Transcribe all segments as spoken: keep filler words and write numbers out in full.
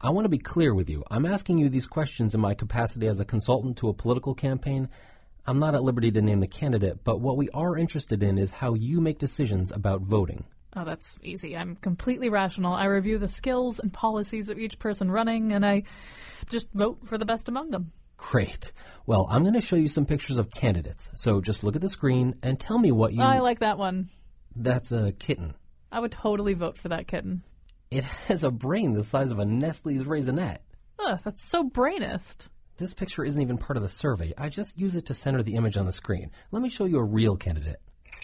I want to be clear with you. I'm asking you these questions in my capacity as a consultant to a political campaign. I'm not at liberty to name the candidate, but what we are interested in is how you make decisions about voting. Oh, that's easy. I'm completely rational. I review the skills and policies of each person running, and I just vote for the best among them. Great. Well, I'm going to show you some pictures of candidates. So just look at the screen and tell me what you... I like that one. That's a kitten. I would totally vote for that kitten. It has a brain the size of a Nestle's Raisinette. Ugh, that's so brainist. This picture isn't even part of the survey. I just use it to center the image on the screen. Let me show you a real candidate.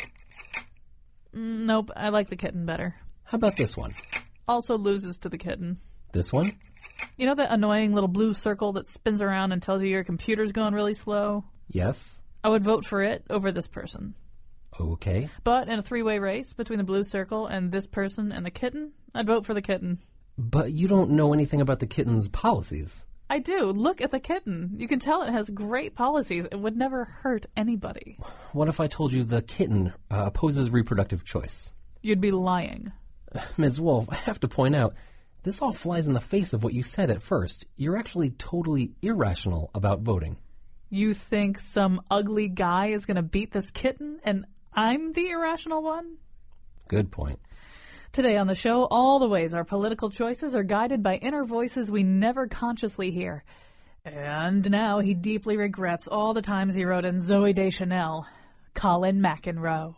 Mm, nope, I like the kitten better. How about this one? Also loses to the kitten. This one? You know that annoying little blue circle that spins around and tells you your computer's going really slow? Yes. I would vote for it over this person. Okay. But in a three-way race between the blue circle and this person and the kitten, I'd vote for the kitten. But you don't know anything about the kitten's policies. I do. Look at the kitten. You can tell it has great policies. It would never hurt anybody. What if I told you the kitten uh, opposes reproductive choice? You'd be lying. Miz Wolf, I have to point out, this all flies in the face of what you said at first. You're actually totally irrational about voting. You think some ugly guy is going to beat this kitten, and I'm the irrational one? Good point. Today on the show, all the ways our political choices are guided by inner voices we never consciously hear. And now he deeply regrets all the times he wrote in Zooey Deschanel. Colin McEnroe.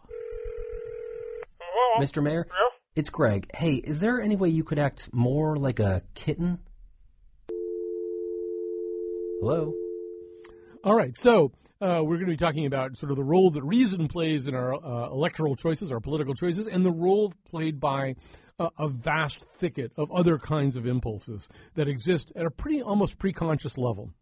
Mister Mayor? Yeah? It's Greg. Hey, is there any way you could act more like a kitten? Hello? All right, so uh, we're going to be talking about sort of the role that reason plays in our uh, electoral choices, our political choices, and the role played by uh, a vast thicket of other kinds of impulses that exist at a pretty almost preconscious level.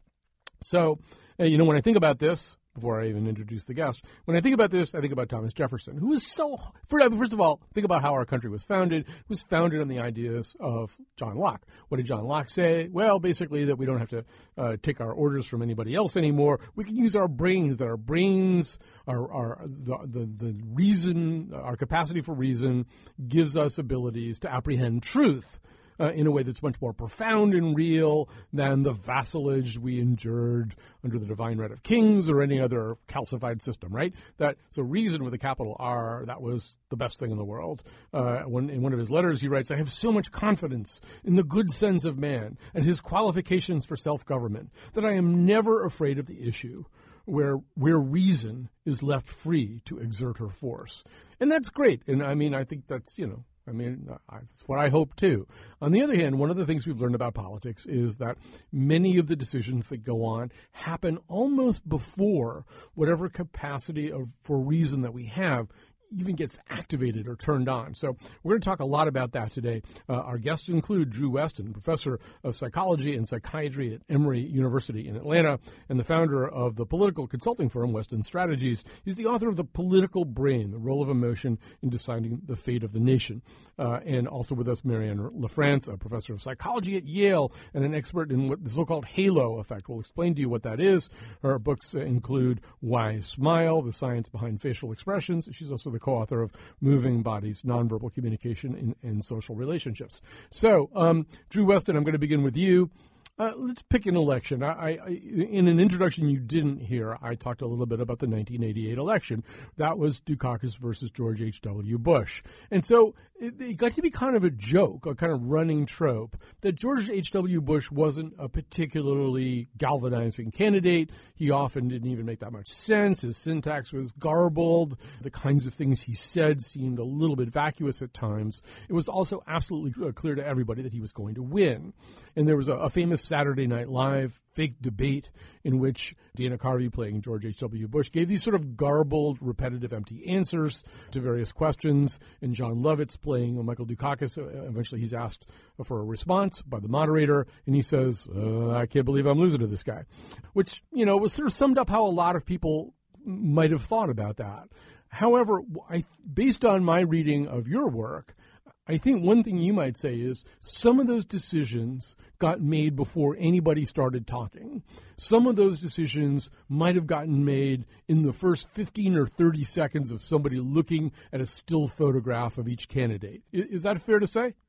So, uh, you know, when I think about this, before I even introduce the guest, when I think about this, I think about Thomas Jefferson, who was so, first of all, think about how our country was founded. It was founded on the ideas of John Locke. What did John Locke say? Well, basically that we don't have to uh, take our orders from anybody else anymore. We can use our brains, that our brains, our, our the, the, the reason, our capacity for reason gives us abilities to apprehend truth. Uh, in a way that's much more profound and real than the vassalage we endured under the divine right of kings or any other calcified system, right? That so reason with a capital R, that was the best thing in the world. Uh, when, in one of his letters, he writes, "I have so much confidence in the good sense of man and his qualifications for self-government that I am never afraid of the issue where where reason is left free to exert her force." And that's great. And I mean, I think that's, you know, I mean, that's what I hope, too. On the other hand, one of the things we've learned about politics is that many of the decisions that go on happen almost before whatever capacity of, for reason that we have even gets activated or turned on. So we're going to talk a lot about that today. Uh, our guests include Drew Westen, professor of psychology and psychiatry at Emory University in Atlanta and the founder of the political consulting firm Weston Strategies. He's the author of The Political Brain, The Role of Emotion in Deciding the Fate of the Nation. Uh, and also with us, Marianne LaFrance, a professor of psychology at Yale and an expert in what the so-called halo effect. We'll explain to you what that is. Her books include Why Smile, The Science Behind Facial Expressions. She's also the co-author of Moving Bodies, Nonverbal Communication in, in Social Relationships. So, um, Drew Westen, I'm going to begin with you. Uh, let's pick an election. I, I, in an introduction you didn't hear, I talked a little bit about the nineteen eighty-eight election. That was Dukakis versus George H W. Bush. And so it, it got to be kind of a joke, a kind of running trope, that George H W. Bush wasn't a particularly galvanizing candidate. He often didn't even make that much sense. His syntax was garbled. The kinds of things he said seemed a little bit vacuous at times. It was also absolutely clear to everybody that he was going to win. And there was a, a famous Saturday Night Live fake debate in which Dana Carvey, playing George H W. Bush, gave these sort of garbled, repetitive, empty answers to various questions. And John Lovitz, playing Michael Dukakis, eventually he's asked for a response by the moderator, and he says, uh, I can't believe I'm losing to this guy. Which, you know, was sort of summed up how a lot of people might have thought about that. However, I, based on my reading of your work, I think one thing you might say is some of those decisions got made before anybody started talking. Some of those decisions might have gotten made in the first fifteen or thirty seconds of somebody looking at a still photograph of each candidate. Is that fair to say?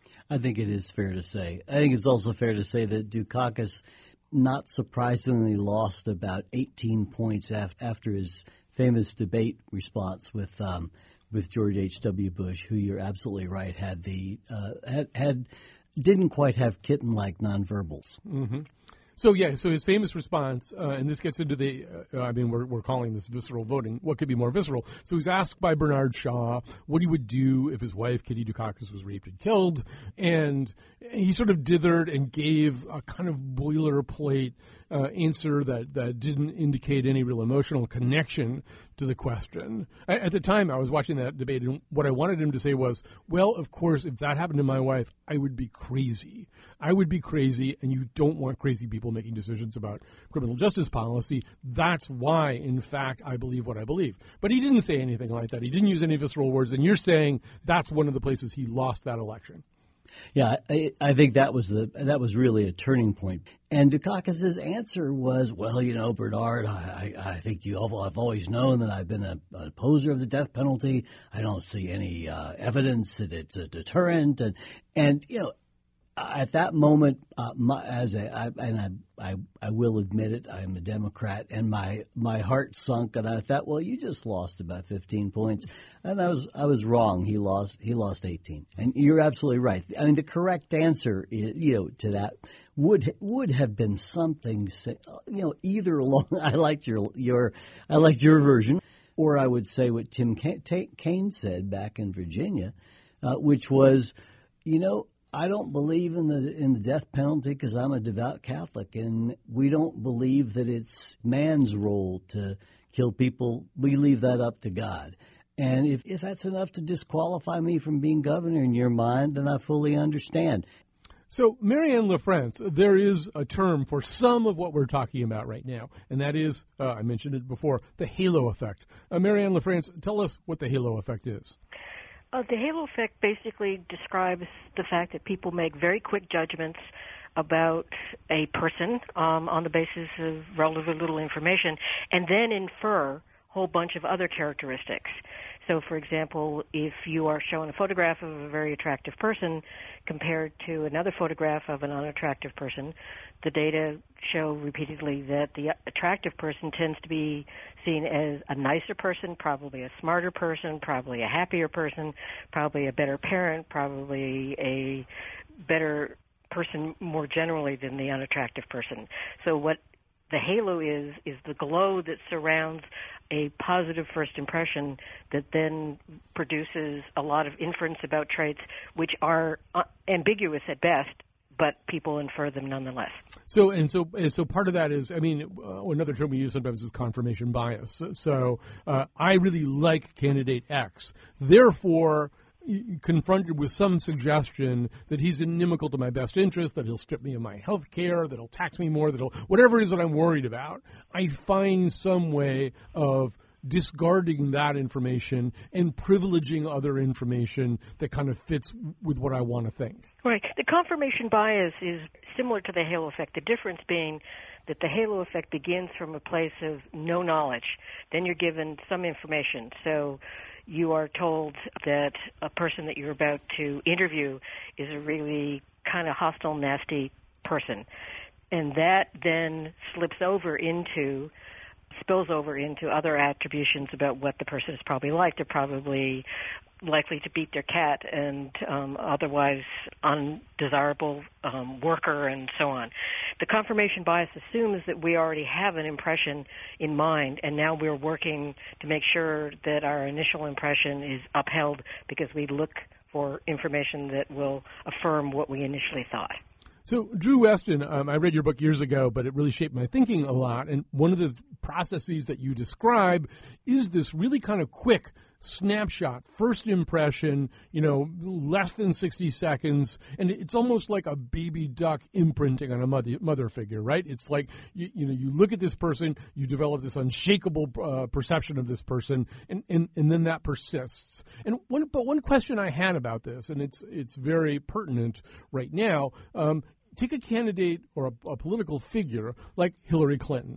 I think it is fair to say. I think it's also fair to say that Dukakis, not surprisingly, lost about eighteen points af- after his famous debate response with um, with George H W. Bush, who you're absolutely right had the uh, had, had didn't quite have kitten-like nonverbals. Mm-hmm. So, yeah, so his famous response, uh, and this gets into the, uh, I mean, we're, we're calling this visceral voting. What could be more visceral? So he's asked by Bernard Shaw what he would do if his wife, Kitty Dukakis, was raped and killed. And he sort of dithered and gave a kind of boilerplate uh, answer that, that didn't indicate any real emotional connection to the question. At, at the time, I was watching that debate, and what I wanted him to say was, well, of course, if that happened to my wife, I would be crazy. I would be crazy, and you don't want crazy people making decisions about criminal justice policy. That's why, in fact, I believe what I believe. But he didn't say anything like that. He didn't use any visceral words, and you're saying that's one of the places he lost that election. Yeah, I, I think that was the that was really a turning point. And Dukakis's answer was, well, you know, Bernard, I, I think you I've always known that I've been a, an opposer of the death penalty. I don't see any uh, evidence that it's a deterrent. And, and you know, at that moment, uh, my, as a, I, and I, I, I will admit it, I'm a Democrat, and my, my heart sunk, and I thought, well, you just lost about fifteen points, and I was I was wrong. He lost he lost eighteen, and you're absolutely right. I mean, the correct answer, is, you know, to that would would have been something, you know, either along. I liked your your I liked your version, or I would say what Tim Kaine said back in Virginia, uh, which was, you know, I don't believe in the in the death penalty because I'm a devout Catholic, and we don't believe that it's man's role to kill people. We leave that up to God. And if, if that's enough to disqualify me from being governor in your mind, then I fully understand. So, Marianne LaFrance, there is a term for some of what we're talking about right now, and that is, uh, I mentioned it before, the halo effect. Uh, Marianne LaFrance, tell us what the halo effect is. Uh, the halo effect basically describes the fact that people make very quick judgments about a person um, on the basis of relatively little information, and then infer a whole bunch of other characteristics. So, for example, if you are shown a photograph of a very attractive person compared to another photograph of an unattractive person, the data show repeatedly that the attractive person tends to be seen as a nicer person, probably a smarter person, probably a happier person, probably a better parent, probably a better person more generally than the unattractive person. So what the halo is, is the glow that surrounds a positive first impression that then produces a lot of inference about traits which are uh, ambiguous at best, but people infer them nonetheless. So, and so, and so part of that is, I mean, uh, another term we use sometimes is confirmation bias. So, so uh, I really like candidate X. Therefore, confronted with some suggestion that he's inimical to my best interest, that he'll strip me of my health care, that he'll tax me more, that he'll, whatever it is that I'm worried about, I find some way of discarding that information and privileging other information that kind of fits with what I want to think. Right. The confirmation bias is similar to the halo effect, the difference being that the halo effect begins from a place of no knowledge. Then you're given some information. So you are told that a person that you're about to interview is a really kind of hostile, nasty person. And that then slips over into, spills over into other attributions about what the person is probably like. They're probably likely to beat their cat and um, otherwise undesirable um, worker and so on. The confirmation bias assumes that we already have an impression in mind, and now we're working to make sure that our initial impression is upheld because we look for information that will affirm what we initially thought. So, Drew Weston, um, I read your book years ago, but it really shaped my thinking a lot. And one of the processes that you describe is this really kind of quick snapshot, first impression, you know, less than sixty seconds, and it's almost like a baby duck imprinting on a mother, mother figure, right? It's like, you, you know, you look at this person, you develop this unshakable uh, perception of this person, and, and, and then that persists. And one, but one question I had about this, and it's it's very pertinent right now, um, take a candidate or a, a political figure like Hillary Clinton.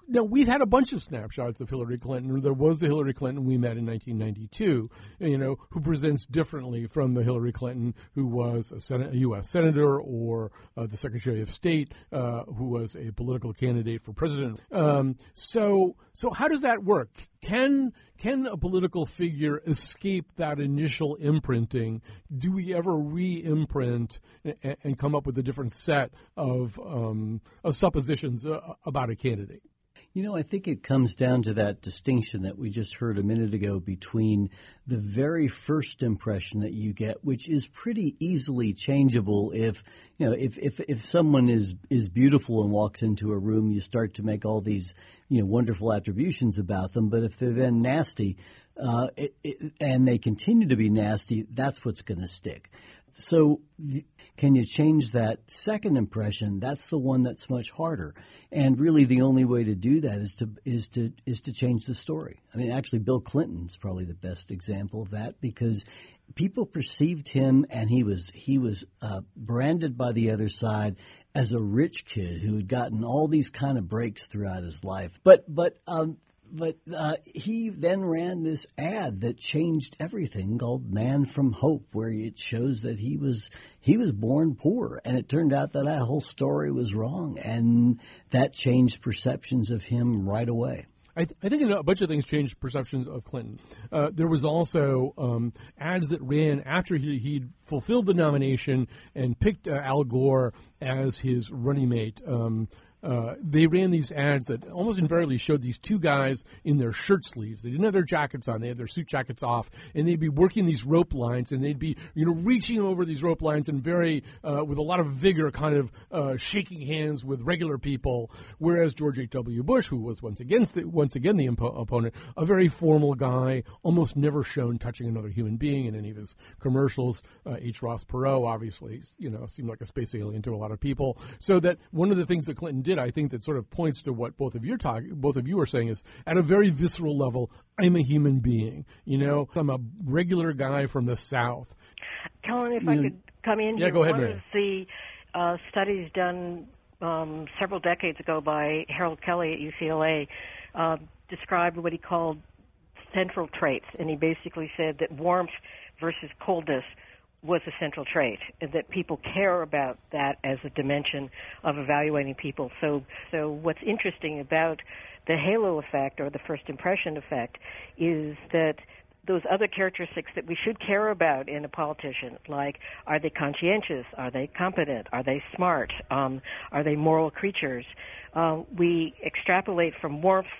Now, we've had a bunch of snapshots of Hillary Clinton. There was the Hillary Clinton we met in nineteen ninety-two, you know, who presents differently from the Hillary Clinton who was a, Senate, a U S senator or uh, the Secretary of State uh, who was a political candidate for president. Um, so, so how does that work? Can can a political figure escape that initial imprinting? Do we ever re-imprint and, and come up with a different set of um, of suppositions uh, about a candidate? You know, I think it comes down to that distinction that we just heard a minute ago between the very first impression that you get, which is pretty easily changeable. If, you know, if, if, if someone is, is beautiful and walks into a room, you start to make all these, you know, wonderful attributions about them. But if they're then nasty, uh, it, it, and they continue to be nasty, that's what's going to stick. So can you change that second impression? That's the one that's much harder. And really the only way to do that is to is to is to change the story. I mean, actually Bill Clinton's probably the best example of that, because people perceived him, and he was he was uh, branded by the other side as a rich kid who had gotten all these kind of breaks throughout his life. But but um But uh, he then ran this ad that changed everything called Man from Hope, where it shows that he was he was born poor. And it turned out that that whole story was wrong. And that changed perceptions of him right away. I, th- I think a bunch of things changed perceptions of Clinton. Uh, there was also um, ads that ran after he, he'd fulfilled the nomination and picked uh, Al Gore as his running mate. Um, Uh, they ran these ads that almost invariably showed these two guys in their shirt sleeves. They didn't have their jackets on. They had their suit jackets off, and they'd be working these rope lines, and they'd be, you know, reaching over these rope lines and very, uh, with a lot of vigor, kind of uh, shaking hands with regular people. Whereas George H W. Bush, who was once again the, once again the impo- opponent, a very formal guy, almost never shown touching another human being in any of his commercials. Uh, H. Ross Perot, obviously, you know, seemed like a space alien to a lot of people. So that one of the things that Clinton did, I think, that sort of points to what both of you talk, both of you are saying is, at a very visceral level, I'm a human being. You know, I'm a regular guy from the South. Kellen, if you I know, could come in yeah, here, go ahead, one Mary. of the uh, studies done um, several decades ago by Harold Kelly at U C L A uh, described what he called central traits, and he basically said that warmth versus coldness was a central trait, and that people care about that as a dimension of evaluating people. So, so what's interesting about the halo effect, or the first impression effect, is that those other characteristics that we should care about in a politician, like are they conscientious, are they competent, are they smart, um, are they moral creatures, uh, we extrapolate from warmth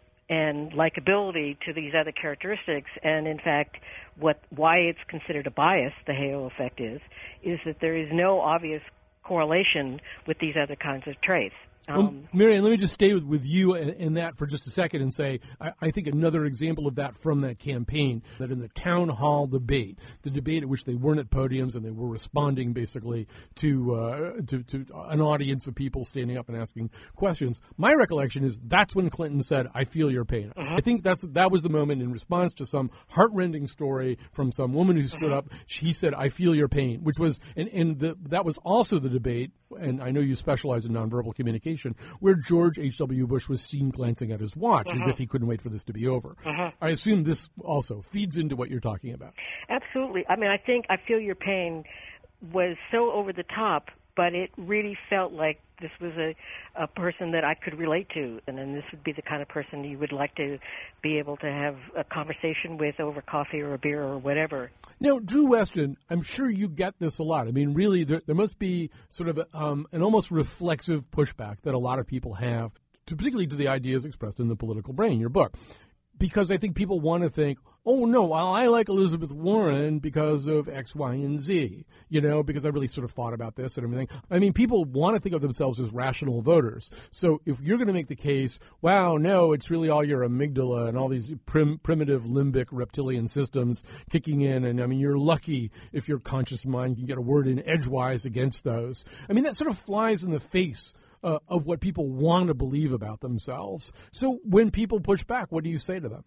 and likability to these other characteristics. And in fact, what why it's considered a bias, the halo effect is, is that there is no obvious correlation with these other kinds of traits. Um, well, Marianne, let me just stay with, with you in, in that for just a second and say, I, I think another example of that from that campaign, that in the town hall debate, the debate at which they weren't at podiums and they were responding basically to, uh, to, to an audience of people standing up and asking questions, my recollection is that's when Clinton said, I feel your pain. Uh-huh. I think that's that was the moment in response to some heartrending story from some woman who stood uh-huh. up. She said, I feel your pain, which was, and, and the, that was also the debate, and I know you specialize in nonverbal communication, where George H W. Bush was seen glancing at his watch uh-huh. as if he couldn't wait for this to be over. Uh-huh. I assume this also feeds into what you're talking about. Absolutely. I mean, I think I Feel Your Pain was so over the top, but it really felt like this was a, a person that I could relate to, and then this would be the kind of person you would like to be able to have a conversation with over coffee or a beer or whatever. Now, Drew Weston, I'm sure you get this a lot. I mean, really, there, there must be sort of a, um, an almost reflexive pushback that a lot of people have, to, particularly to the ideas expressed in The Political Brain, your book. Because I think people want to think, oh, no, well, I like Elizabeth Warren because of X, Y, and Z, you know, because I really sort of thought about this and everything. I mean, people want to think of themselves as rational voters. So if you're going to make the case, wow, no, it's really all your amygdala and all these prim- primitive limbic reptilian systems kicking in, and, I mean, you're lucky if your conscious mind can get a word in edgewise against those. I mean, that sort of flies in the face Uh, of what people want to believe about themselves. So when people push back, what do you say to them?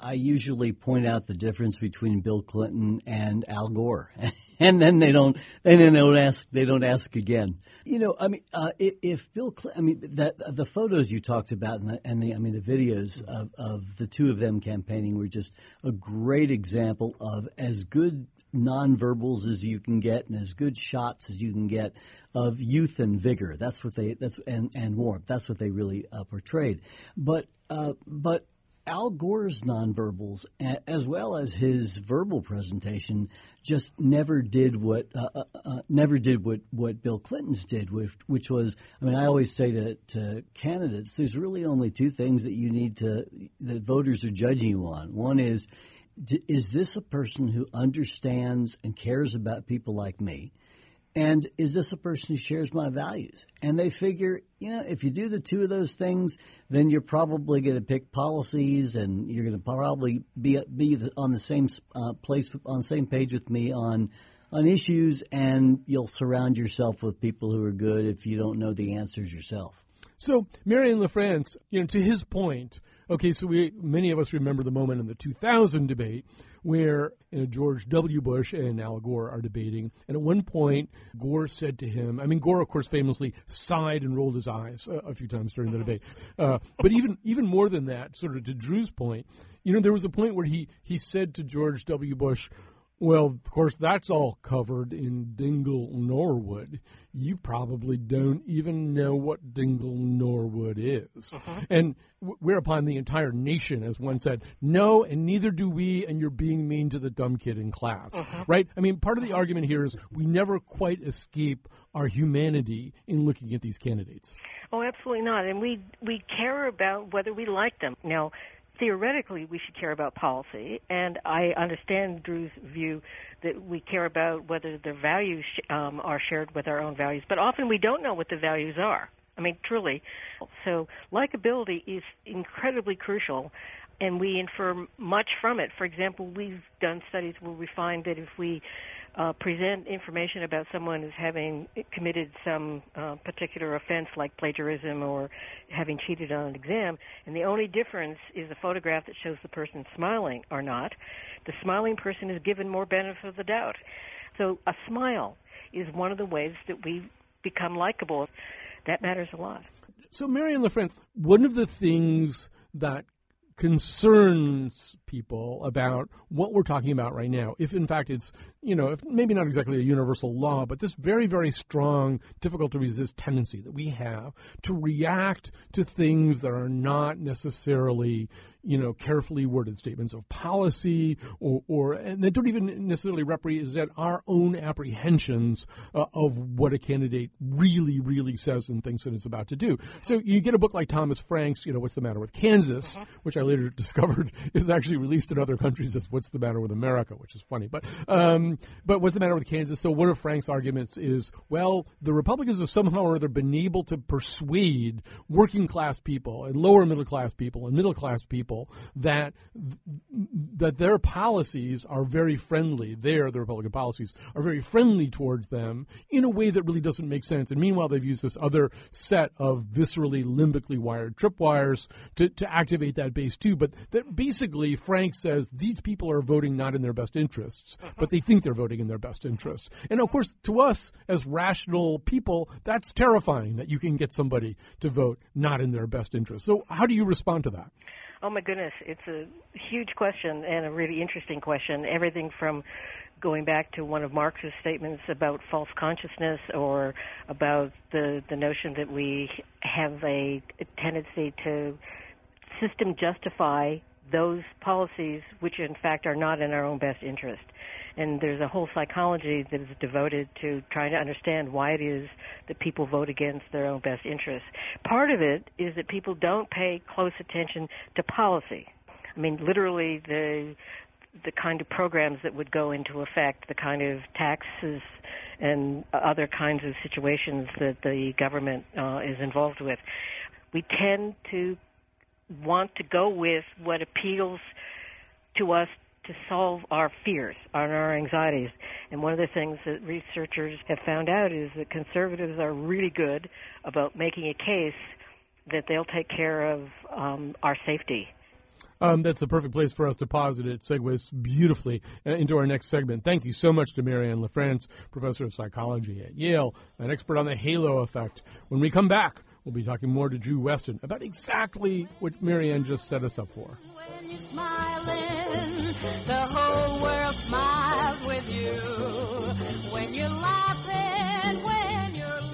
I usually point out the difference between Bill Clinton and Al Gore, and then they don't, and then they don't ask, they don't ask again. You know, I mean, uh, if, if Bill Clinton, I mean, that the photos you talked about and the, and the I mean, the videos of, of the two of them campaigning were just a great example of as good nonverbals as you can get and as good shots as you can get of youth and vigor. That's what they, that's, and, and warmth. That's what they really uh, portrayed. But, uh, but Al Gore's nonverbals, as well as his verbal presentation, just never did what uh, uh, never did what, what Bill Clinton's did, which, which was, I mean, I always say to, to candidates, there's really only two things that you need to, that voters are judging you on. One is, is this a person who understands and cares about people like me? And is this a person who shares my values? And they figure, you know, if you do the two of those things, then you're probably going to pick policies, and you're going to probably be be on the same uh, place, on the same page with me on on issues, and you'll surround yourself with people who are good if you don't know the answers yourself. So, Marianne LaFrance, you know, to his point, okay, so we many of us remember the moment in the two thousand debate where you know, George W. Bush and Al Gore are debating. And at one point, Gore said to him, I mean, Gore, of course, famously sighed and rolled his eyes uh, a few times during the debate. Uh, but even even more than that, sort of to Drew's point, you know, there was a point where he, he said to George W. Bush, well, of course, that's all covered in Dingle Norwood. You probably don't even know what Dingle Norwood is. Uh-huh. And w- whereupon the entire nation, as one said, no, and neither do we, and you're being mean to the dumb kid in class. Uh-huh. Right? I mean, part of the argument here is we never quite escape our humanity in looking at these candidates. Oh, absolutely not. And we, we care about whether we like them. Now, theoretically, we should care about policy, and I understand Drew's view that we care about whether their values um, are shared with our own values, but often we don't know what the values are. I mean, truly. So likability is incredibly crucial, and we infer much from it. For example, we've done studies where we find that if we Uh, present information about someone who's having committed some uh, particular offense like plagiarism or having cheated on an exam, and the only difference is a photograph that shows the person smiling or not, the smiling person is given more benefit of the doubt. So a smile is one of the ways that we become likable. That matters a lot. So, Marianne LaFrance, one of the things that concerns people about what we're talking about right now, if in fact it's, you know, if maybe not exactly a universal law, but this very, very strong, difficult to resist tendency that we have to react to things that are not necessarily, you know, carefully worded statements of policy or, or and they don't even necessarily represent our own apprehensions uh, of what a candidate really, really says and thinks that it's about to do. So you get a book like Thomas Frank's, you know, What's the Matter with Kansas, uh-huh. which I later discovered is actually released in other countries as What's the Matter with America, which is funny. But um, but What's the Matter with Kansas? So one of Frank's arguments is, well, the Republicans have somehow or other been able to persuade working class people and lower middle class people and middle class people that that their policies are very friendly. Their, the Republican policies, are very friendly towards them in a way that really doesn't make sense. And meanwhile, they've used this other set of viscerally, limbically wired tripwires to, to activate that base too. But that basically, Frank says these people are voting not in their best interests, but they think they're voting in their best interests. And of course, to us as rational people, that's terrifying that you can get somebody to vote not in their best interests. So how do you respond to that? Oh, my goodness. It's a huge question and a really interesting question. Everything from going back to one of Marx's statements about false consciousness or about the, the notion that we have a, a tendency to system justify those policies which, in fact, are not in our own best interest. And there's a whole psychology that is devoted to trying to understand why it is that people vote against their own best interests. Part of it is that people don't pay close attention to policy. I mean, literally the the kind of programs that would go into effect, the kind of taxes and other kinds of situations that the government uh, is involved with. We tend to want to go with what appeals to us to solve our fears and our anxieties. And one of the things that researchers have found out is that conservatives are really good about making a case that they'll take care of um, our safety. Um, that's the perfect place for us to pause, and it segues beautifully uh, into our next segment. Thank you so much to Marianne LaFrance, professor of psychology at Yale, an expert on the halo effect. When we come back, we'll be talking more to Drew Weston about exactly what Marianne just set us up for. When you're smiling, the whole world smiles with you. When you're laughing, when you're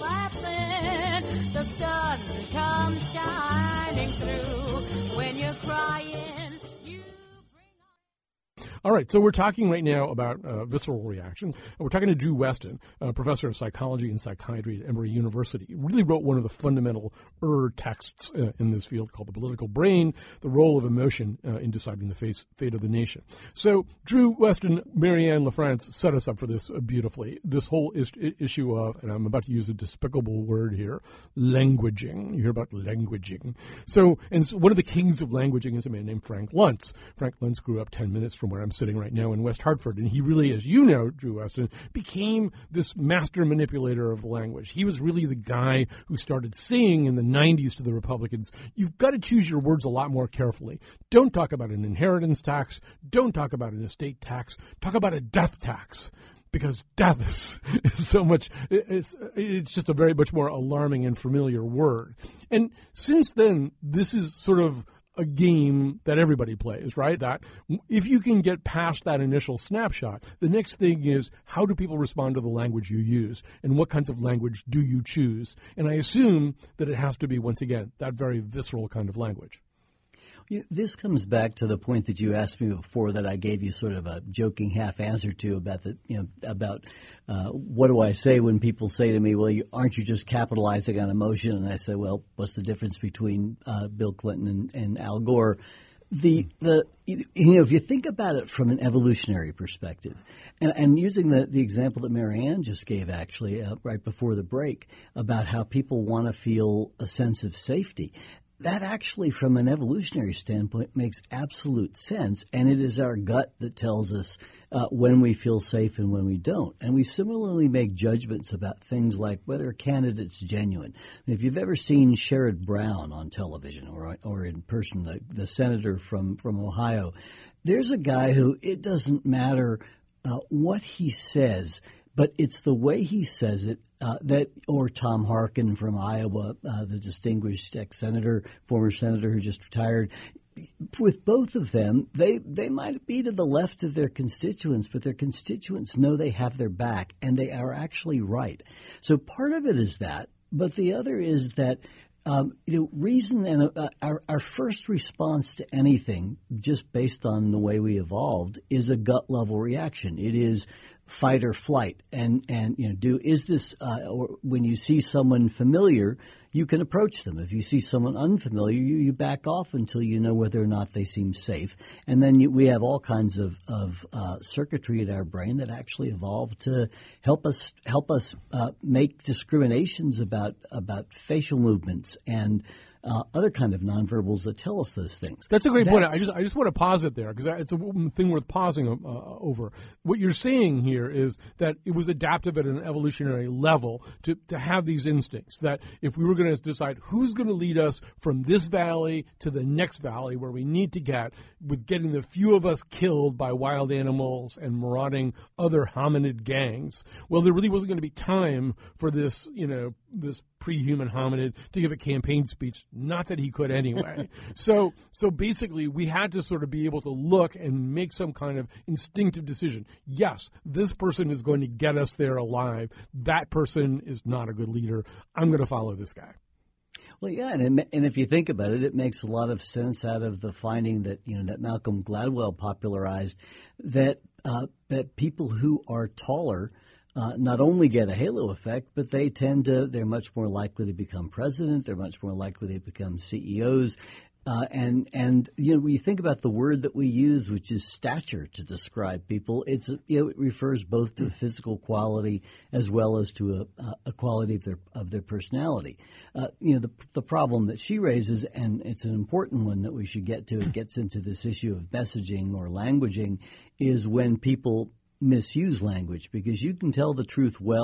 laughing, the sun comes shining through. When you're crying, you bring on... All right, so we're talking right now about uh, visceral reactions. We're talking to Drew Weston, a professor of psychology and psychiatry at Emory University. He really wrote one of the fundamental er texts uh, in this field called The Political Brain, the Role of Emotion uh, in Deciding the face, Fate of the Nation. So Drew Weston, Marianne LaFrance set us up for this uh, beautifully. This whole is- issue of, and I'm about to use a despicable word here, languaging. You hear about languaging. So, and so one of the kings of languaging is a man named Frank Luntz. Frank Luntz grew up ten minutes from where I'm sitting right now in West Hartford, and he really, as you know, Drew Weston, became this master manipulator of the language. He was really the guy who started saying in the nineties to the Republicans, you've got to choose your words a lot more carefully. Don't talk about an inheritance tax. Don't talk about an estate tax. Talk about a death tax. Because death is, is so much, it's, it's just a very much more alarming and familiar word. And since then, this is sort of a game that everybody plays, right? That if you can get past that initial snapshot, the next thing is how do people respond to the language you use and what kinds of language do you choose? And I assume that it has to be, once again, that very visceral kind of language. You, this comes back to the point that you asked me before that I gave you sort of a joking half answer to about the you know about uh, what do I say when people say to me, well, you, aren't you just capitalizing on emotion? And I say, well, what's the difference between uh, Bill Clinton and, and Al Gore? The the you know if you think about it from an evolutionary perspective, and, and using the, the example that Marianne just gave actually uh, right before the break about how people want to feel a sense of safety. That actually, from an evolutionary standpoint, makes absolute sense, and it is our gut that tells us uh, when we feel safe and when we don't. And we similarly make judgments about things like whether a candidate's genuine. And if you've ever seen Sherrod Brown on television or or in person, the, the senator from, from Ohio, there's a guy who it doesn't matter uh, what he says, but it's the way he says it uh, that, or Tom Harkin from Iowa, uh, the distinguished ex-senator, former senator who just retired. With both of them, they, they might be to the left of their constituents, but their constituents know they have their back, and they are actually right. So part of it is that, but the other is that Um, you know, reason and uh, our, our first response to anything, just based on the way we evolved, is a gut level reaction. It is fight or flight, and and you know, do is this uh, or when you see someone familiar, you can approach them. If you see someone unfamiliar, you, you back off until you know whether or not they seem safe, and then you, we have all kinds of of uh, circuitry in our brain that actually evolved to help us help us uh, make discriminations about about facial movements and uh, other kind of nonverbals that tell us those things. That's a great That's, point. I just I just want to pause it there because it's a thing worth pausing uh, over. What you're saying here is that it was adaptive at an evolutionary level to, to have these instincts, that if we were going to decide who's going to lead us from this valley to the next valley where we need to get, with getting the few of us killed by wild animals and marauding other hominid gangs, well, there really wasn't going to be time for this, you know, this pre-human hominid to give a campaign speech. Not that he could anyway. so so basically, we had to sort of be able to look and make some kind of instinctive decision. Yes, this person is going to get us there alive. That person is not a good leader. I'm going to follow this guy. Well, yeah, and it, and if you think about it, it makes a lot of sense out of the finding that you know that Malcolm Gladwell popularized, that uh, that people who are taller Uh, not only get a halo effect, but they tend to, they're much more likely to become president. They're much more likely to become C E Os. Uh, and, and, you know, when you think about the word that we use, which is stature to describe people, it's, you know, it refers both to a physical quality as well as to a, a quality of their, of their personality. Uh, you know, the, the problem that she raises, and it's an important one that we should get to, it gets into this issue of messaging or languaging, is when people misuse language, because you can tell the truth well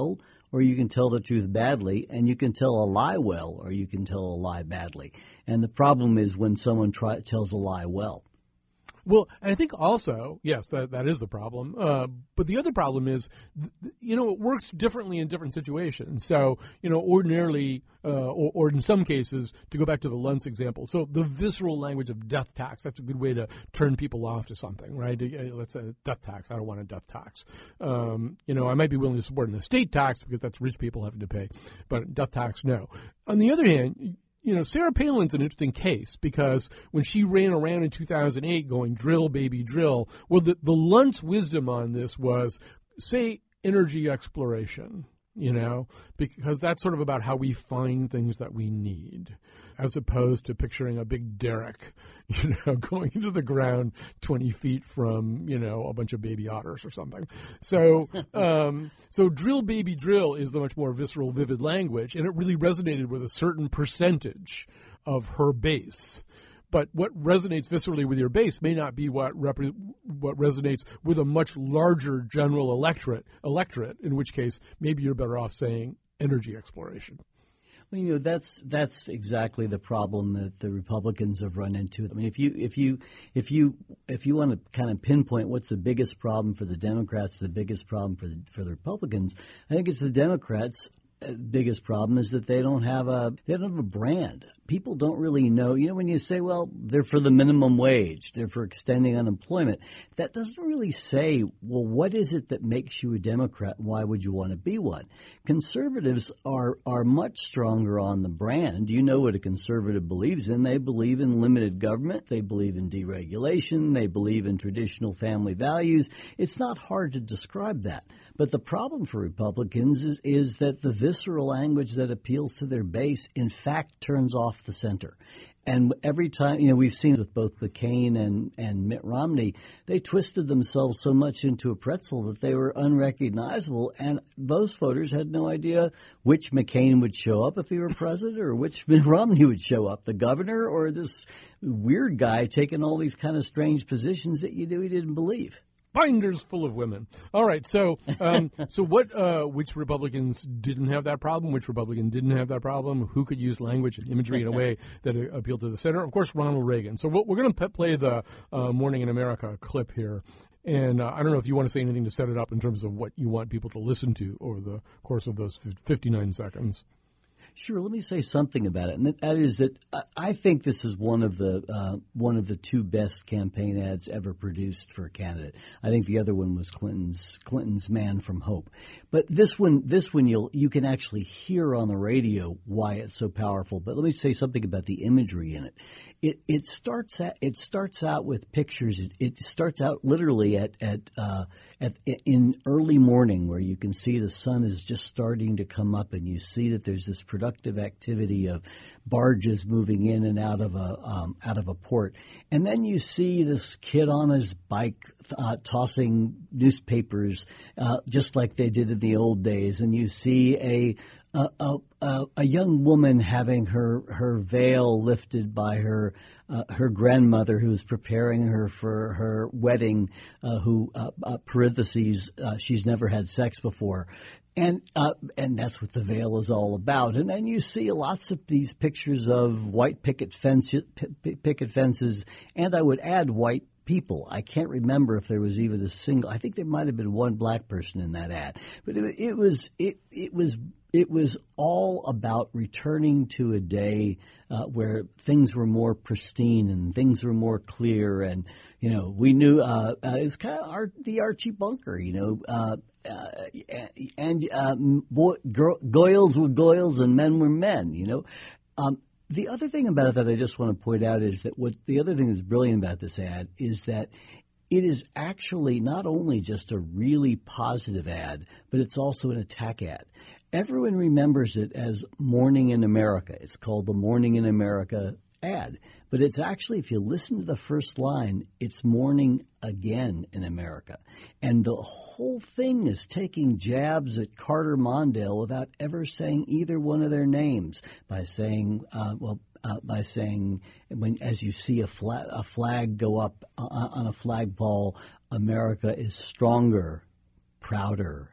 or you can tell the truth badly, and you can tell a lie well, or you can tell a lie badly. And the problem is when someone try, tells a lie well. Well, and I think also, yes, that that is the problem. Uh, but the other problem is, th- you know, it works differently in different situations. So, you know, ordinarily, uh, or, or in some cases, to go back to the Luntz example, so the visceral language of death tax, that's a good way to turn people off to something, right? Uh, Let's say death tax. I don't want a death tax. Um, you know, I might be willing to support an estate tax because that's rich people having to pay, but death tax, no. On the other hand, you know, Sarah Palin's an interesting case because when she ran around in two thousand eight going, drill, baby, drill, well, the, the Luntz wisdom on this was, say, energy exploration, you know, because that's sort of about how we find things that we need, as opposed to picturing a big derrick, you know, going into the ground twenty feet from, you know, a bunch of baby otters or something. So, um, so drill, baby, drill is the much more visceral, vivid language, and it really resonated with a certain percentage of her base. But what resonates viscerally with your base may not be what repre- what resonates with a much larger general electorate, electorate, in which case maybe you're better off saying energy exploration. Well, you know, that's that's exactly the problem that the Republicans have run into. I mean, if you if you if you if you want to kind of pinpoint what's the biggest problem for the Democrats, the biggest problem for the, for the Republicans, I think it's the Democrats. Uh, biggest problem is that they don't have a they don't have a brand. People don't really know. You know, when you say, well, they're for the minimum wage, they're for extending unemployment, that doesn't really say, well, what is it that makes you a Democrat and why would you want to be one? Conservatives are are much stronger on the brand. You know what a conservative believes in. They believe in limited government. They believe in deregulation. They believe in traditional family values. It's not hard to describe that. But the problem for Republicans is, is that the visceral language that appeals to their base, in fact, turns off the center. And every time, you know, we've seen with both McCain and, and Mitt Romney, they twisted themselves so much into a pretzel that they were unrecognizable. And those voters had no idea which McCain would show up if he were president or which Mitt Romney would show up, the governor or this weird guy taking all these kind of strange positions that you knew he didn't believe. Binders full of women. All right. So, um, so what? Uh, which Republicans didn't have that problem? Which Republican didn't have that problem? Who could use language and imagery in a way that uh, appealed to the center? Of course, Ronald Reagan. So, we're going to play the uh, Morning in America clip here, and uh, I don't know if you want to say anything to set it up in terms of what you want people to listen to over the course of those fifty-nine seconds. Sure. Let me say something about it, and that is that I think this is one of the uh, one of the two best campaign ads ever produced for a candidate. I think the other one was Clinton's Clinton's "Man from Hope," but this one, this one, you'll you can actually hear on the radio why it's so powerful. But let me say something about the imagery in it. It it starts at, it starts out with pictures. It, it starts out literally at at uh, at in early morning, where you can see the sun is just starting to come up, and you see that there's this productive activity of barges moving in and out of a um, out of a port, and then you see this kid on his bike uh, tossing newspapers, uh, just like they did in the old days, and you see a a, a, a, a young woman having her her veil lifted by her. Uh, her grandmother, who's preparing her for her wedding, uh, who, uh, uh, parentheses, uh, she's never had sex before. And uh, and that's what the veil is all about. And then you see lots of these pictures of white picket fence, p- picket fences, and I would add white people. I can't remember if there was even a single. I think there might have been one black person in that ad, but it, it was it it was. It was all about returning to a day uh, where things were more pristine and things were more clear, and you know we knew uh, uh, it's kind of our, the Archie Bunker, you know, uh, uh, and uh, boy, girl, goyles were goyles and men were men, you know. Um, the other thing about it that I just want to point out is that what the other thing that's brilliant about this ad is that it is actually not only just a really positive ad, but it's also an attack ad. Everyone remembers it as Morning in America. It's called the Morning in America ad. But it's actually, if you listen to the first line, it's Morning Again in America. And the whole thing is taking jabs at Carter Mondale without ever saying either one of their names, by saying, uh, well, uh, by saying, when as you see a flag, a flag go up uh, on a flagpole, America is stronger, prouder,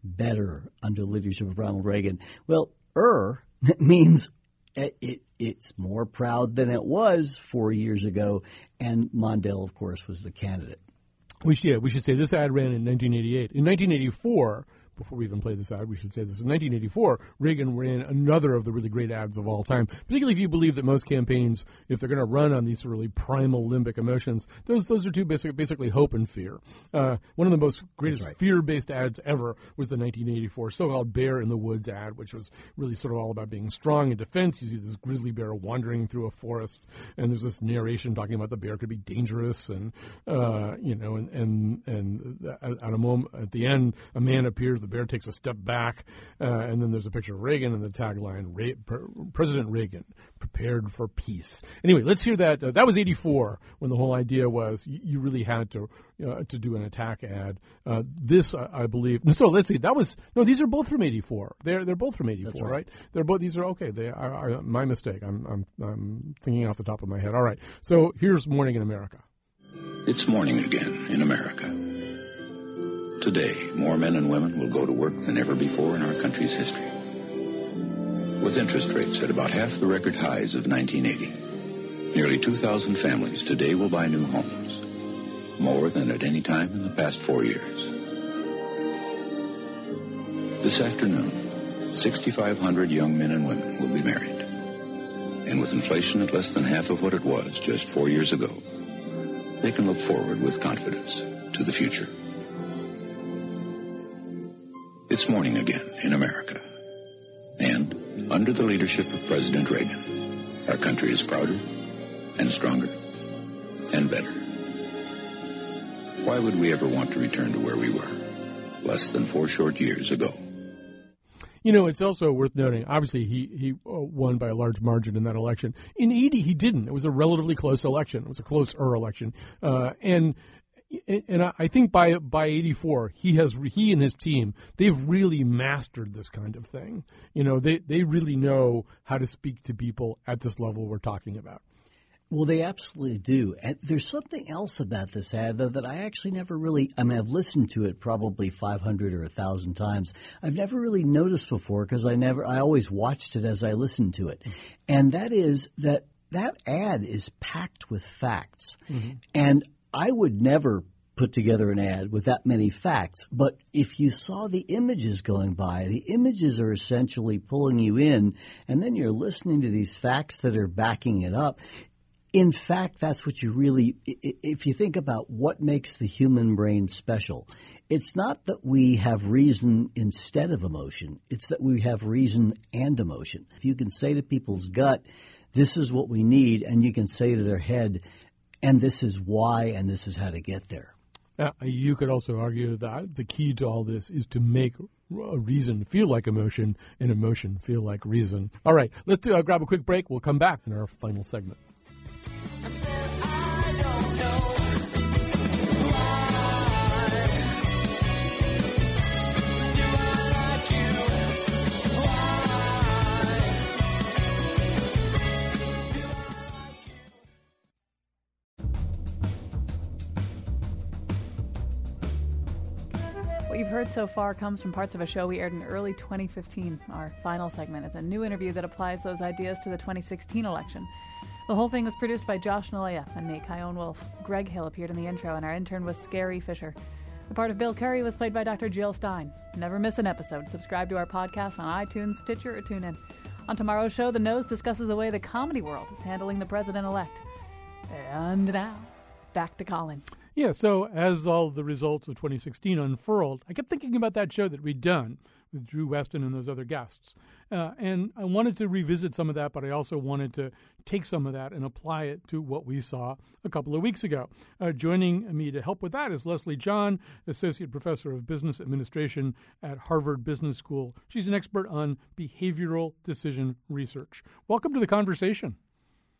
better under the leadership of Ronald Reagan. Well, er means it, it, it's more proud than it was four years ago, and Mondale, of course, was the candidate. We should, yeah, we should say this ad ran in nineteen eighty-eight. In nineteen eighty-four, before we even play this ad, we should say this. In nineteen eighty-four, Reagan ran another of the really great ads of all time, particularly if you believe that most campaigns, if they're going to run on these really primal limbic emotions, those those are two basic, basically hope and fear. Uh, one of the most greatest right. fear-based ads ever was the nineteen eighty-four so-called Bear in the Woods ad, which was really sort of all about being strong in defense. You see this grizzly bear wandering through a forest, and there's this narration talking about the bear could be dangerous, and uh, you know, and and and at a moment at the end, a man appears. The bear takes a step back, uh, and then there's a picture of Reagan and the tagline, Re- President Reagan, prepared for peace. Anyway, let's hear that. Uh, that was eighty-four, when the whole idea was you, you really had to uh, to do an attack ad. Uh, this, I, I believe, no, so let's see, that was, no, these are both from eighty-four. They're they're both from eighty-four, That's right. right? They're both, these are, okay, they are, are my mistake. I'm, I'm, I'm thinking off the top of my head. All right, so here's Morning in America. It's morning again in America. Today, more men and women will go to work than ever before in our country's history. With interest rates at about half the record highs of nineteen eighty, nearly two thousand families today will buy new homes, more than at any time in the past four years. This afternoon, six thousand five hundred young men and women will be married. And with inflation at less than half of what it was just four years ago, they can look forward with confidence to the future. It's morning again in America. And under the leadership of President Reagan, our country is prouder and stronger and better. Why would we ever want to return to where we were less than four short years ago? You know, it's also worth noting, obviously, he, he won by a large margin in that election. In eighty, he didn't. It was a relatively close election. It was a closer election. Uh, and And I think by by eighty-four, he has he and his team, they've really mastered this kind of thing. You know, they, they really know how to speak to people at this level we're talking about. Well, they absolutely do. And there's something else about this ad, though, that I actually never really – I mean, I've listened to it probably five hundred or one thousand times. I've never really noticed before because I never – I always watched it as I listened to it. And that is that that ad is packed with facts. Mm-hmm. And I would never put together an ad with that many facts. But if you saw the images going by, the images are essentially pulling you in, and then you're listening to these facts that are backing it up. In fact, that's what you really – if you think about what makes the human brain special, it's not that we have reason instead of emotion. It's that we have reason and emotion. If you can say to people's gut, this is what we need, and you can say to their head, and this is why, and this is how to get there. Uh, you could also argue that the key to all this is to make a reason feel like emotion and emotion feel like reason. All right, let's do, uh, grab a quick break. We'll come back in our final segment. What you've heard so far comes from parts of a show we aired in early twenty fifteen. Our final segment is a new interview that applies those ideas to the twenty sixteen election. The whole thing was produced by Josh Nalea and me, Kyone Wolf. Greg Hill appeared in the intro, and our intern was Scary Fisher. The part of Bill Curry was played by Doctor Jill Stein. Never miss an episode. Subscribe to our podcast on iTunes, Stitcher, or TuneIn. On tomorrow's show, The Nose discusses the way the comedy world is handling the president-elect. And now, back to Colin. Yeah, so as all the results of twenty sixteen unfurled, I kept thinking about that show that we'd done with Drew Weston and those other guests. Uh, and I wanted to revisit some of that, but I also wanted to take some of that and apply it to what we saw a couple of weeks ago. Uh, joining me to help with that is Leslie John, Associate Professor of Business Administration at Harvard Business School. She's an expert on behavioral decision research. Welcome to the conversation.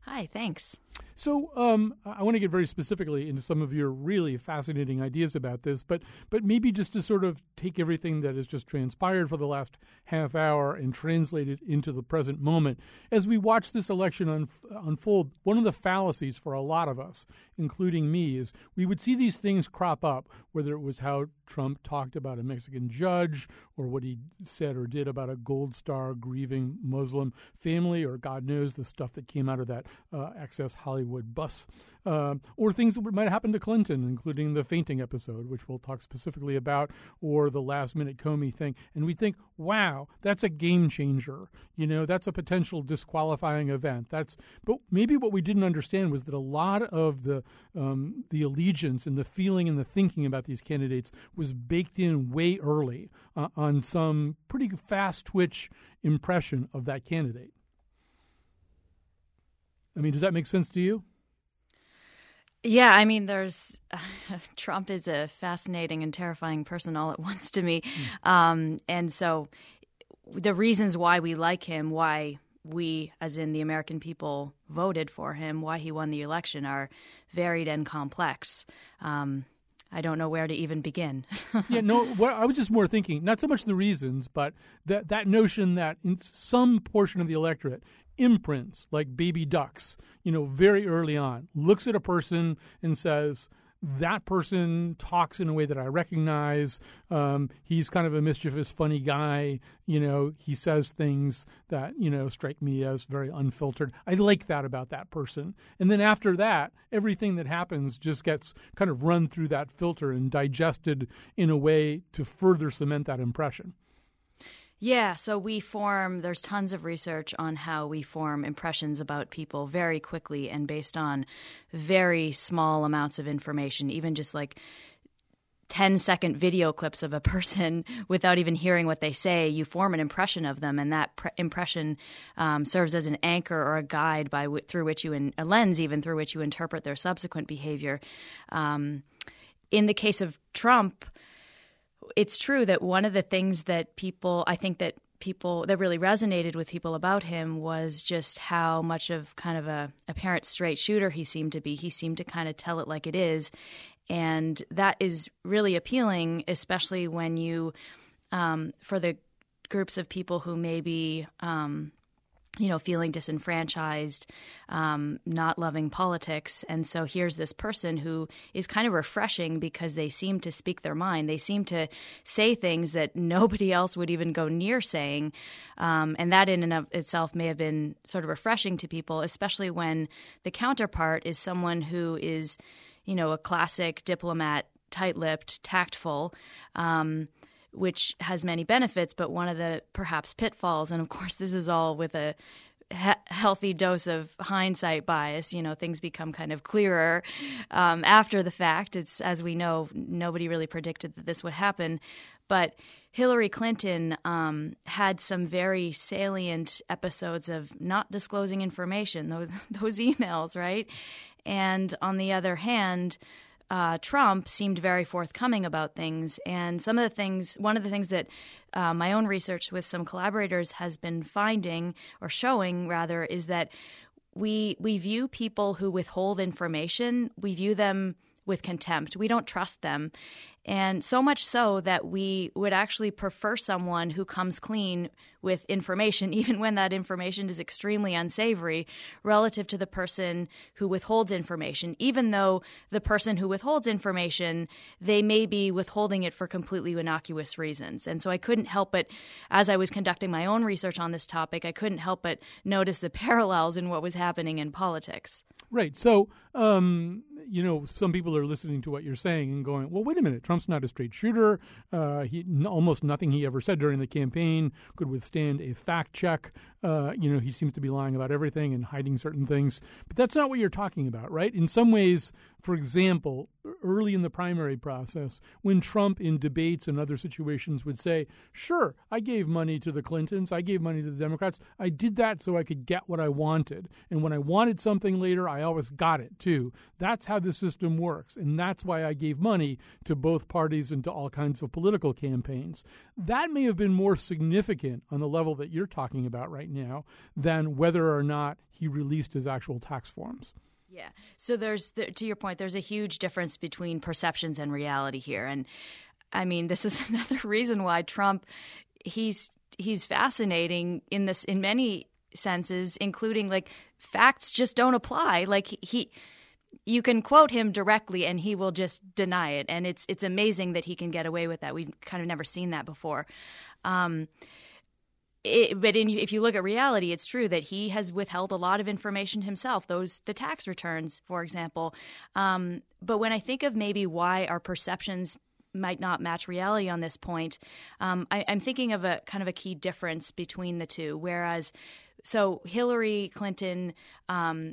Hi, thanks. So um, I want to get very specifically into some of your really fascinating ideas about this, but but maybe just to sort of take everything that has just transpired for the last half hour and translate it into the present moment. As we watch this election unf- unfold, one of the fallacies for a lot of us, including me, is we would see these things crop up, whether it was how Trump talked about a Mexican judge or what he said or did about a Gold Star grieving Muslim family, or God knows the stuff that came out of that uh, Access Hollywood bus, uh, or things that might happen to Clinton, including the fainting episode, which we'll talk specifically about, or the last-minute Comey thing. And we think, wow, that's a game changer. You know, that's a potential disqualifying event. That's, but maybe what we didn't understand was that a lot of the um, the allegiance and the feeling and the thinking about these candidates was baked in way early uh, on some pretty fast-twitch impression of that candidate. I mean, does that make sense to you? Yeah, I mean, there's uh, Trump is a fascinating and terrifying person all at once to me. Mm. Um, and so the reasons why we like him, why we, as in the American people, voted for him, why he won the election are varied and complex. Um, I don't know where to even begin. yeah, no, what, I was just more thinking, not so much the reasons, but that, that notion that in some portion of the electorate imprints like baby ducks, you know, very early on, looks at a person and says, that person talks in a way that I recognize. Um, he's kind of a mischievous, funny guy. You know, he says things that, you know, strike me as very unfiltered. I like that about that person. And then after that, everything that happens just gets kind of run through that filter and digested in a way to further cement that impression. Yeah, so we form, there's tons of research on how we form impressions about people very quickly and based on very small amounts of information, even just like ten second video clips of a person without even hearing what they say. You form an impression of them, and that pre- impression um, serves as an anchor or a guide by w- through which you, in, a lens even through which you interpret their subsequent behavior. Um, in the case of Trump, it's true that one of the things that people, I think that people, that really resonated with people about him was just how much of kind of a apparent straight shooter he seemed to be. He seemed to kind of tell it like it is. And that is really appealing, especially when you, um, for the groups of people who may be, um, you know, feeling disenfranchised, um, not loving politics. And so here's this person who is kind of refreshing because they seem to speak their mind. They seem to say things that nobody else would even go near saying. Um, and that in and of itself may have been sort of refreshing to people, especially when the counterpart is someone who is, you know, a classic diplomat, tight-lipped, tactful, um, which has many benefits, but one of the perhaps pitfalls, and of course this is all with a he- healthy dose of hindsight bias, you know, things become kind of clearer um, after the fact. It's, as we know, nobody really predicted that this would happen. But Hillary Clinton um, had some very salient episodes of not disclosing information, those, those emails, right? And on the other hand, Uh, Trump seemed very forthcoming about things. And some of the things, one of the things that uh, my own research with some collaborators has been finding or showing rather is that we we view people who withhold information, we view them with contempt. We don't trust them. And so much so that we would actually prefer someone who comes clean with information, even when that information is extremely unsavory, relative to the person who withholds information, even though the person who withholds information, they may be withholding it for completely innocuous reasons. And so I couldn't help but, as I was conducting my own research on this topic, I couldn't help but notice the parallels in what was happening in politics. Right. So, um, you know, some people are listening to what you're saying and going, well, wait a minute, Trump's not a straight shooter. Uh, he n- almost nothing he ever said during the campaign could withstand a fact check. Uh, you know, he seems to be lying about everything and hiding certain things. But that's not what you're talking about, right? In some ways, for example, early in the primary process, when Trump in debates and other situations would say, sure, I gave money to the Clintons, I gave money to the Democrats, I did that so I could get what I wanted. And when I wanted something later, I always got it too. That's how the system works. And that's why I gave money to both parties and to all kinds of political campaigns. That may have been more significant on the level that you're talking about right right now than whether or not he released his actual tax forms. Yeah. So there's, the, to your point, there's a huge difference between perceptions and reality here. And I mean, this is another reason why Trump, he's he's fascinating in this, in many senses, including like facts just don't apply. Like he, you can quote him directly and he will just deny it. And it's, it's amazing that he can get away with that. We've kind of never seen that before. Um, It, but in, if you look at reality, it's true that he has withheld a lot of information himself, those the tax returns, for example. Um, but when I think of maybe why our perceptions might not match reality on this point, um, I, I'm thinking of a kind of a key difference between the two. Whereas, so Hillary Clinton, um,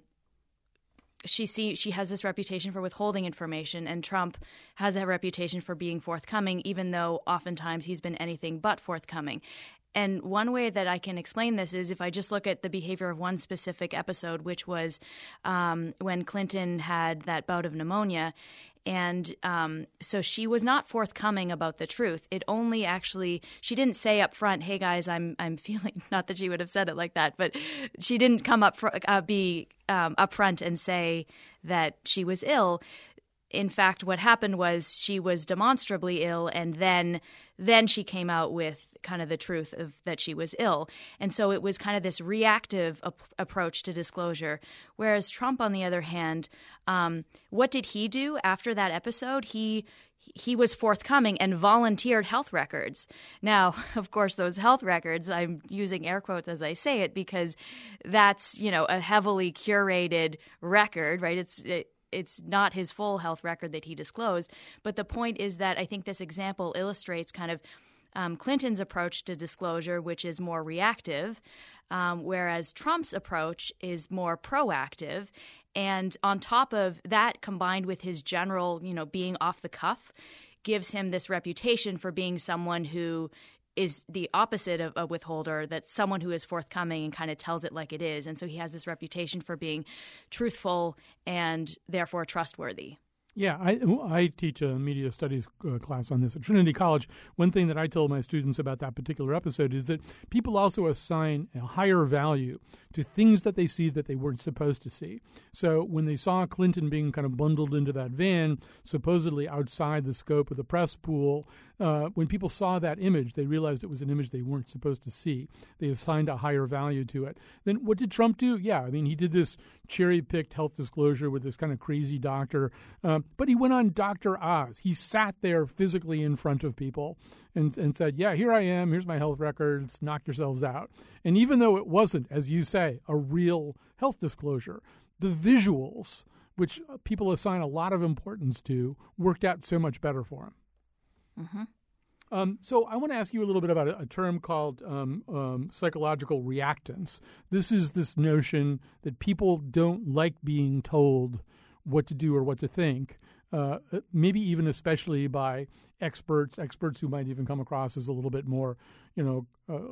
she see she has this reputation for withholding information, and Trump has a reputation for being forthcoming, even though oftentimes he's been anything but forthcoming. And one way that I can explain this is if I just look at the behavior of one specific episode, which was um, when Clinton had that bout of pneumonia. And um, so she was not forthcoming about the truth. It only actually – she didn't say up front, hey, guys, I'm I'm feeling – not that she would have said it like that, but she didn't come up fr- uh, be um, up front and say that she was ill. In fact, what happened was she was demonstrably ill, and then then she came out with kind of the truth of that she was ill. And so it was kind of this reactive ap- approach to disclosure. Whereas Trump, on the other hand, um, what did he do after that episode? He he was forthcoming and volunteered health records. Now, of course, those health records, I'm using air quotes as I say it because that's, you know, a heavily curated record, right? It's it, It's not his full health record that he disclosed. But the point is that I think this example illustrates kind of um, Clinton's approach to disclosure, which is more reactive, um, whereas Trump's approach is more proactive. And on top of that, combined with his general, you know, being off the cuff, gives him this reputation for being someone who is the opposite of a withholder, that's someone who is forthcoming and kind of tells it like it is. And so he has this reputation for being truthful and therefore trustworthy. Yeah, I, I teach a media studies uh, class on this at Trinity College. One thing that I told my students about that particular episode is that people also assign a higher value to things that they see that they weren't supposed to see. So when they saw Clinton being kind of bundled into that van, supposedly outside the scope of the press pool, uh, when people saw that image, they realized it was an image they weren't supposed to see. They assigned a higher value to it. Then what did Trump do? Yeah, I mean, he did this cherry-picked health disclosure with this kind of crazy doctor. Um, but he went on Doctor Oz. He sat there physically in front of people and, and said, yeah, here I am. Here's my health records. Knock yourselves out. And even though it wasn't, as you say, a real health disclosure, the visuals, which people assign a lot of importance to, worked out so much better for him. Mm-hmm. Um, so I want to ask you a little bit about a, a term called um, um, psychological reactance. This is this notion that people don't like being told what to do or what to think, uh, maybe even especially by experts, experts who might even come across as a little bit more, you know,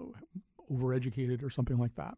uh, overeducated or something like that.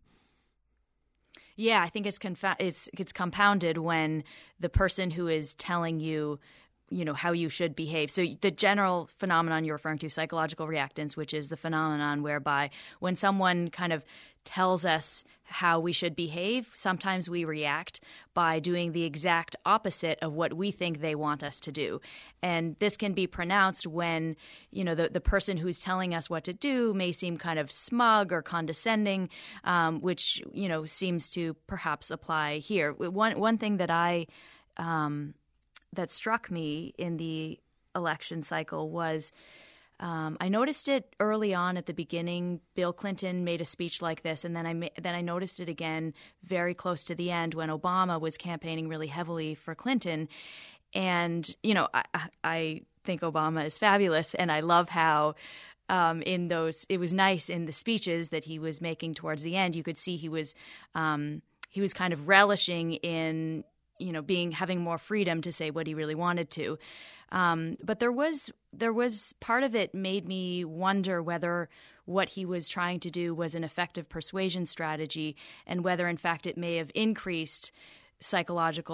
Yeah, I think it's confa- it's it's compounded when the person who is telling you, you know, how you should behave. So the general phenomenon you're referring to, psychological reactance, which is the phenomenon whereby when someone kind of tells us how we should behave, sometimes we react by doing the exact opposite of what we think they want us to do. And this can be pronounced when, you know, the, the person who's telling us what to do may seem kind of smug or condescending, um, which, you know, seems to perhaps apply here. One, one thing that I um, – that struck me in the election cycle was um, I noticed it early on at the beginning. Bill Clinton made a speech like this, and then I ma- then I noticed it again very close to the end when Obama was campaigning really heavily for Clinton. And, you know, I, I think Obama is fabulous, and I love how um, in those – it was nice in the speeches that he was making towards the end. You could see he was um, he was kind of relishing in – you know, being having more freedom to say what he really wanted to. Um, but there was there was part of it made me wonder whether what he was trying to do was an effective persuasion strategy and whether, in fact, it may have increased psychological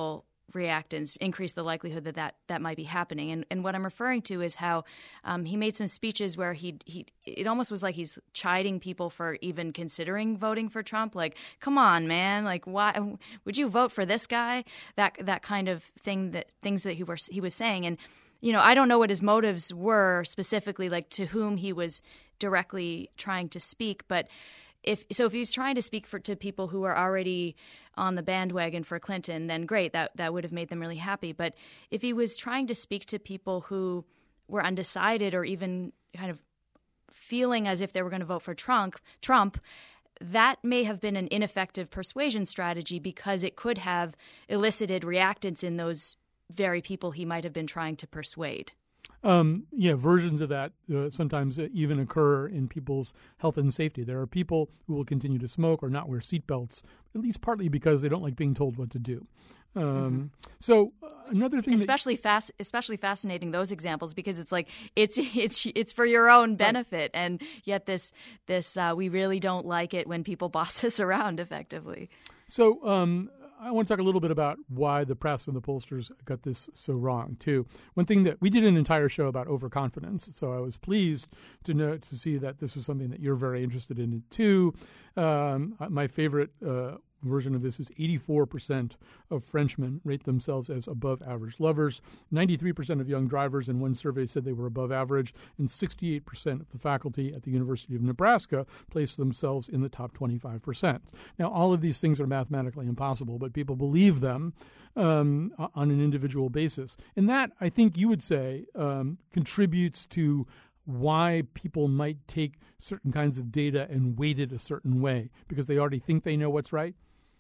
reactants, increase the likelihood that that, that might be happening. And and what I'm referring to is how um, he made some speeches where he he it almost was like he's chiding people for even considering voting for Trump. Like, come on, man! Like, why would you vote for this guy? That that kind of thing that things that he were he was saying. And you know, I don't know what his motives were specifically, like to whom he was directly trying to speak, but. If so, if he was trying to speak for to people who are already on the bandwagon for Clinton, then great, that that would have made them really happy. But if he was trying to speak to people who were undecided or even kind of feeling as if they were going to vote for Trump, Trump, that may have been an ineffective persuasion strategy because it could have elicited reactants in those very people he might have been trying to persuade. Um, yeah, versions of that uh, sometimes uh, even occur in people's health and safety. There are people who will continue to smoke or not wear seatbelts, at least partly because they don't like being told what to do. Um, mm-hmm. So uh, another thing, especially that, fast, especially fascinating those examples because it's like it's it's it's for your own benefit, right. And yet this this uh, we really don't like it when people boss us around effectively. So. Um, I want to talk a little bit about why the press and the pollsters got this so wrong, too. One thing that we did an entire show about overconfidence, so I was pleased to know to see that this is something that you're very interested in, too. Um, my favorite uh, version of this is eighty-four percent of Frenchmen rate themselves as above average lovers. ninety-three percent of young drivers in one survey said they were above average, and sixty-eight percent of the faculty at the University of Nebraska placed themselves in the top twenty-five percent. Now, all of these things are mathematically impossible, but people believe them um, on an individual basis. And that, I think you would say, um, contributes to why people might take certain kinds of data and weight it a certain way, because they already think they know what's right.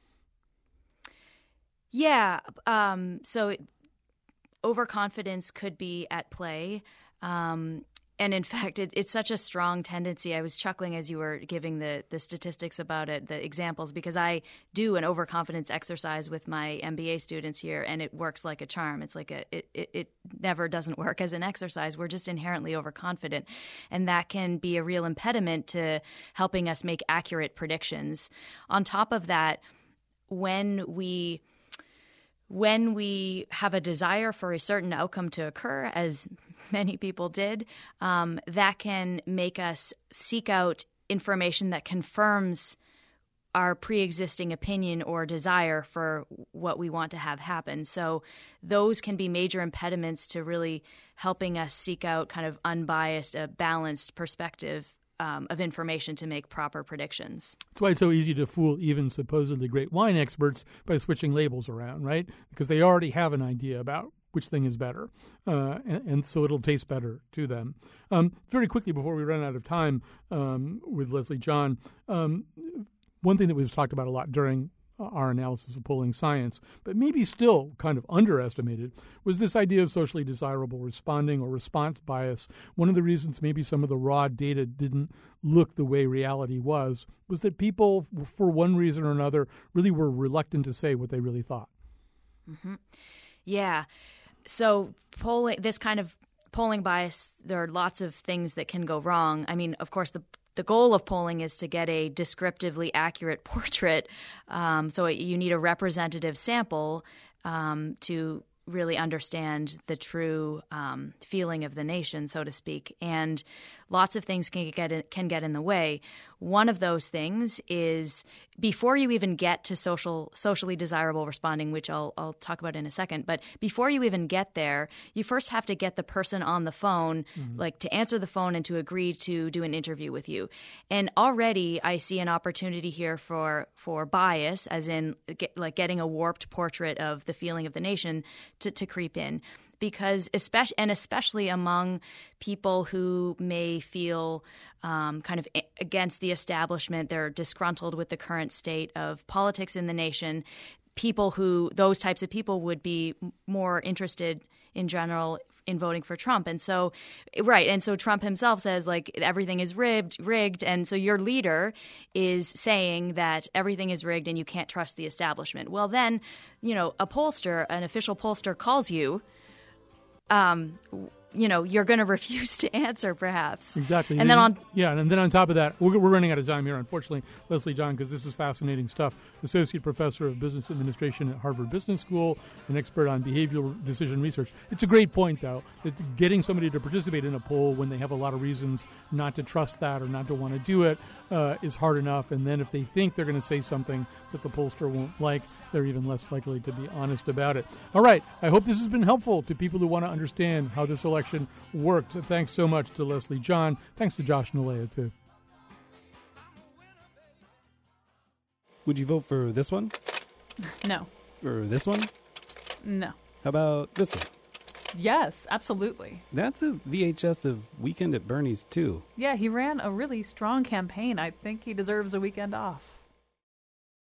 Yeah. Um, so overconfidence could be at play. Um, and in fact, it, it's such a strong tendency. I was chuckling as you were giving the, the statistics about it, the examples, because I do an overconfidence exercise with my M B A students here, and it works like a charm. It's like a it, it, it never doesn't work as an exercise. We're just inherently overconfident, and that can be a real impediment to helping us make accurate predictions. On top of that, when we When we have a desire for a certain outcome to occur, as many people did, um, that can make us seek out information that confirms our pre-existing opinion or desire for what we want to have happen. So those can be major impediments to really helping us seek out kind of unbiased, a balanced perspective Um, of information to make proper predictions. That's why it's so easy to fool even supposedly great wine experts by switching labels around, right? Because they already have an idea about which thing is better, uh, and, and so it'll taste better to them. Um, very quickly, before we run out of time um, with Leslie John, um, one thing that we've talked about a lot during our analysis of polling science, but maybe still kind of underestimated, was this idea of socially desirable responding or response bias. One of the reasons maybe some of the raw data didn't look the way reality was, was that people, for one reason or another, really were reluctant to say what they really thought. Mm-hmm. Yeah. So polling, this kind of polling bias, there are lots of things that can go wrong. I mean, of course, the The goal of polling is to get a descriptively accurate portrait. Um, so you need a representative sample um, to really understand the true um, feeling of the nation, so to speak. And lots of things can get in, can get in the way. One of those things is before you even get to social socially desirable responding, which I'll I'll talk about in a second. But before you even get there, you first have to get the person on the phone, mm-hmm. like to answer the phone and to agree to do an interview with you. And already I see an opportunity here for for bias, as in get, like getting a warped portrait of the feeling of the nation to, to creep in. Because especially and especially among people who may feel um, kind of against the establishment, they're disgruntled with the current state of politics in the nation. People who those types of people would be more interested in general in voting for Trump. And so, right. And so Trump himself says, like, everything is rigged, rigged. And so your leader is saying that everything is rigged and you can't trust the establishment. Well, then, you know, a pollster, an official pollster calls you. Um, you know, you're going to refuse to answer, perhaps. Exactly. And then on yeah, and then on top of that, we're, we're running out of time here, unfortunately, Leslie John, because this is fascinating stuff. Associate Professor of Business Administration at Harvard Business School, an expert on behavioral decision research. It's a great point, though, that getting somebody to participate in a poll when they have a lot of reasons not to trust that or not to want to do it uh, is hard enough. And then if they think they're going to say something that the pollster won't like, they're even less likely to be honest about it. All right. I hope this has been helpful to people who want to understand how this election worked. Thanks so much to Leslie John. Thanks to Josh Nalea, too. Would you vote for this one? No. Or this one? No. How about this one? Yes, absolutely. That's a V H S of Weekend at Bernie's, too. Yeah, he ran a really strong campaign. I think he deserves a weekend off.